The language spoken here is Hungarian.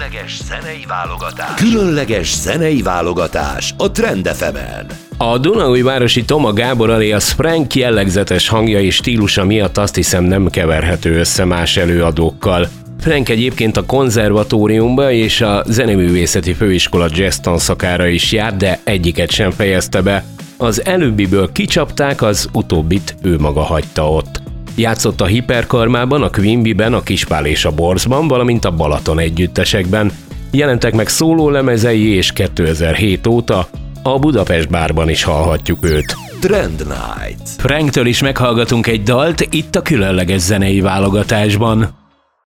Különleges zenei válogatás a Trend FM-en. A dunaújvárosi Toma Gábor alias Frank jellegzetes hangja és stílusa miatt azt hiszem nem keverhető össze más előadókkal. Frank egyébként a konzervatóriumba és a Zeneművészeti Főiskola jazz tanszakára is járt, de egyiket sem fejezte be. Az előbbiből kicsapták, az utóbbit ő maga hagyta ott. Játszott a Hiperkarmában, a Quimbyben, a Kispál és a Borzban, valamint a Balaton együttesekben. Jelentek meg szólólemezei, és 2007 óta a Budapest Bárban is hallhatjuk őt. Trend Night. Franktől is meghallgatunk egy dalt itt a különleges zenei válogatásban.